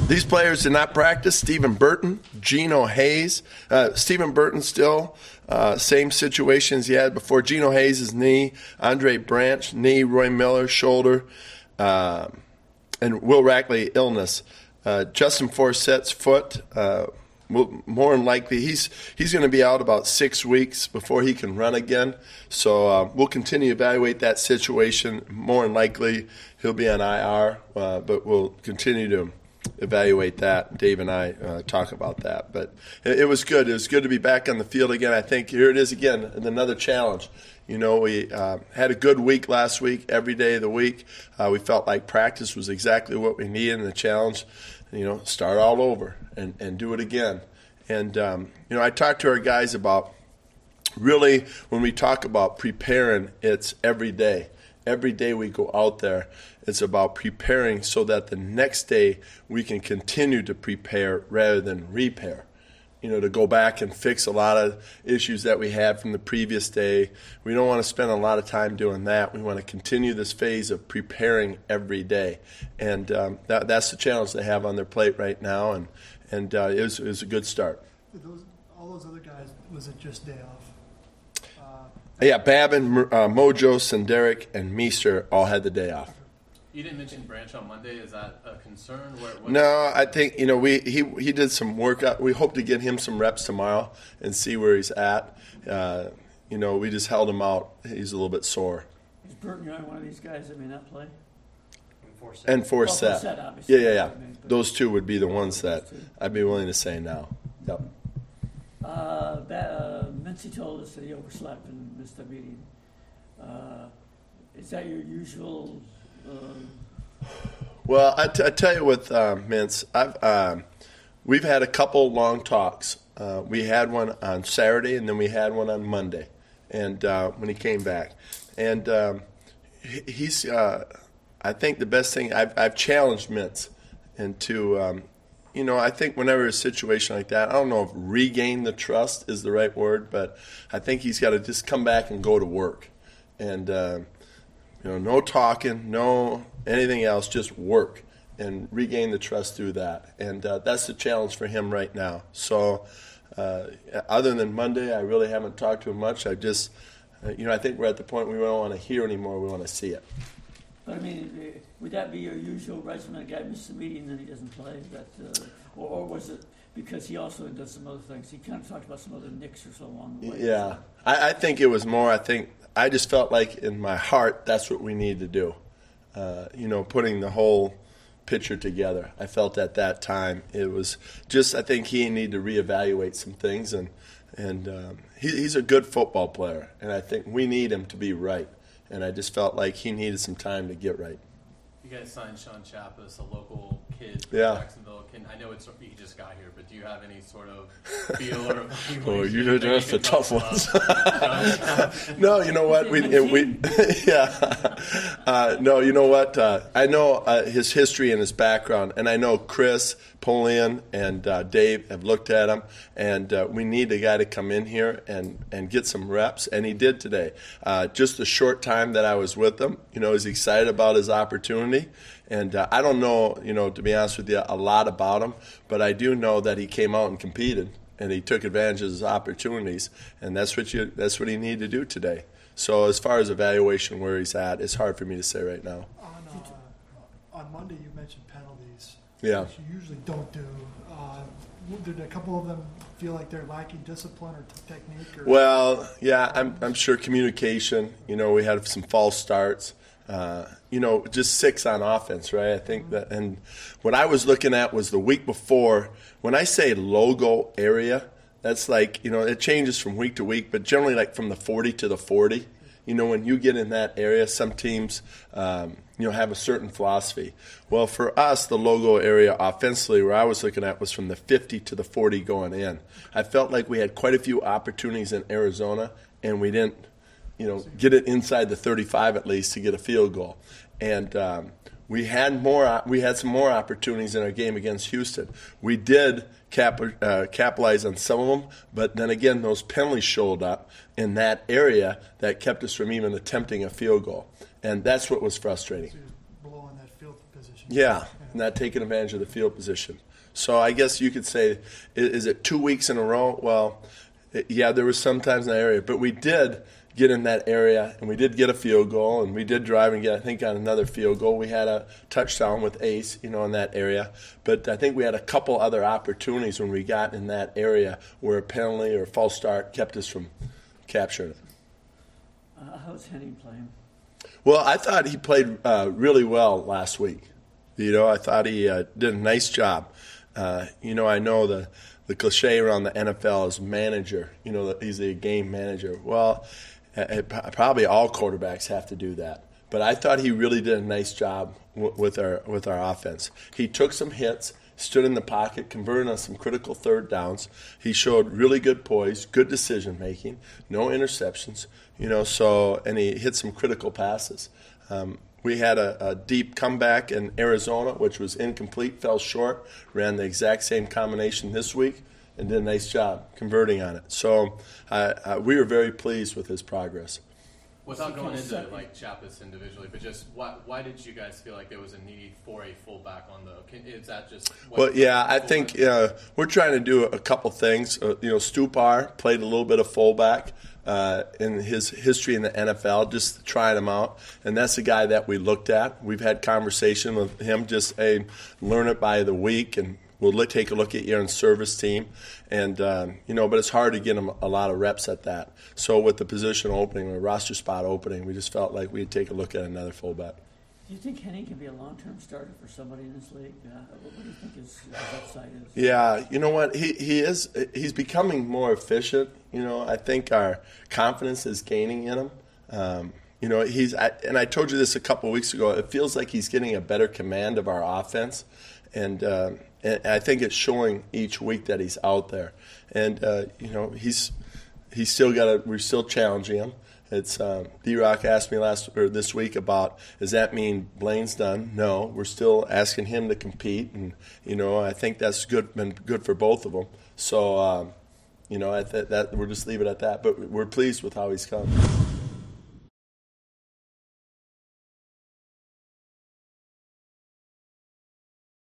These players did not practice. Stephen Burton, Geno Hayes. Stephen Burton still same situation as he had before. Geno Hayes' knee. Andre Branch, knee. Roy Miller, shoulder. And Will Rackley, illness. Justin Forsett's foot. More than likely, he's going to be out about 6 weeks before he can run again. So we'll continue to evaluate that situation. More than likely, he'll be on IR, but we'll continue to evaluate that. Dave and I talk about that. But it was good. It was good to be back on the field again. I think here it is again, another challenge. You know, we had a good week last week, every day of the week. We felt like practice was exactly what we needed, and the challenge, you know, start all over and do it again. And, you know, I talked to our guys about really when we talk about preparing, it's every day. Every day we go out there, it's about preparing so that the next day we can continue to prepare rather than repair. You know, to go back and fix a lot of issues that we had from the previous day. We don't want to spend a lot of time doing that. We want to continue this phase of preparing every day. And that's the challenge they have on their plate right now, and it was a good start. All those other guys, was it just day off? Yeah, Babin, Mojo, Senderic, and Meester all had the day off. You didn't mention Branch on Monday. Is that a concern? No, I think, you know, he did some work. We hope to get him some reps tomorrow and see where he's at. You know, we just held him out. He's a little bit sore. Is Burton one of these guys that may not play? And Forsett. Forsett, obviously. Yeah. Those two would be the ones that I'd be willing to say now. Yep. Mincy told us that he overslept and missed the meeting. Is that your usual? Well, I tell you with Mintz, we've had a couple long talks. We had one on Saturday, and then we had one on Monday, and when he came back, and he's. I think the best thing I've challenged Mintz, and to. You know, I think whenever a situation like that, I don't know if regain the trust is the right word, but I think he's got to just come back and go to work. And, you know, no talking, no anything else, just work and regain the trust through that. And that's the challenge for him right now. So other than Monday, I really haven't talked to him much. I just, you know, I think we're at the point we don't want to hear anymore. We want to see it. But, I mean, would that be your usual regimen? A guy misses a meeting and he doesn't play? Or was it because he also does some other things? He kind of talked about some other nicks or so along the way. Yeah. I think it was more, I just felt like in my heart that's what we need to do. You know, putting the whole picture together. I felt at that time it was just, I think he needed to reevaluate some things. And he's a good football player, and I think we need him to be right. And I just felt like he needed some time to get right. You guys signed Sean Chappas, a local kid from Yeah. Jacksonville. I know he just got here, but do you have any sort of feel or? Oh, you asked the tough ones. No, you know what? No, you know what? I know his history and his background, and I know Chris Polian and Dave have looked at him, and we need a guy to come in here and get some reps, and he did today. Just the short time that I was with him, you know, he's excited about his opportunity. And I don't know, you know, to be honest with you, a lot about him, but I do know that he came out and competed, and he took advantage of his opportunities, and that's what he needed to do today. So as far as evaluation where he's at, it's hard for me to say right now. On Monday, you mentioned penalties, Yeah. which you usually don't do. Did a couple of them feel like they're lacking discipline or technique? Or? Well, yeah, I'm sure communication. You know, we had some false starts. You know, just 6 on offense, right? I think that, and what I was looking at was the week before. When I say logo area, that's like, you know, it changes from week to week, but generally like from the 40 to the 40. You know, when you get in that area, some teams, you know, have a certain philosophy. Well, for us, the logo area offensively, where I was looking at was from the 50 to the 40 going in. I felt like we had quite a few opportunities in Arizona, and we didn't, you know, get it inside the 35 at least to get a field goal. And we had some more opportunities in our game against Houston. We did capitalize on some of them, but then again, those penalties showed up in that area that kept us from even attempting a field goal. And that's what was frustrating. So you're below on that field position. Yeah, not taking advantage of the field position. So I guess you could say, is it 2 weeks in a row? Well, yeah, there was sometimes in that area, but we did get in that area, and we did get a field goal, and we did drive and get, I think, on another field goal. We had a touchdown with Ace, in that area. But I think we had a couple other opportunities when we got in that area where a penalty or a false start kept us from capturing it. How's Henning playing? Well, I thought he played really well last week. I thought he did a nice job. I know the cliche around the NFL is manager. That he's a game manager. Well, probably all quarterbacks have to do that. But I thought he really did a nice job with our offense. He took some hits, stood in the pocket, converted on some critical third downs. He showed really good poise, good decision making, no interceptions. And he hit some critical passes. We had a deep comeback in Arizona, which was incomplete, fell short, ran the exact same combination this week, and did a nice job converting on it. So we were very pleased with his progress. Without going into Chapas individually, but just why did you guys feel like there was a need for a fullback on the? Is that just? I think we're trying to do a couple things. Stupar played a little bit of fullback in his history in the NFL, just trying him out, and that's the guy that we looked at. We've had conversation with him, just learn it by the week, and we'll take a look at your service team, and but it's hard to get him a lot of reps at that. So with the position opening, or roster spot opening, we just felt like we'd take a look at another fullback. Do you think Henning can be a long-term starter for somebody in this league? What do you think his upside is? Yeah, you know what? He is. He's becoming more efficient. I think our confidence is gaining in him. And I told you this a couple of weeks ago. It feels like he's getting a better command of our offense, and I think it's showing each week that he's out there. And he's still we're still challenging him. It's D-Rock asked me this week about, does that mean Blaine's done? No, we're still asking him to compete, and I think that's been good for both of them. So we'll just leave it at that. But we're pleased with how he's come.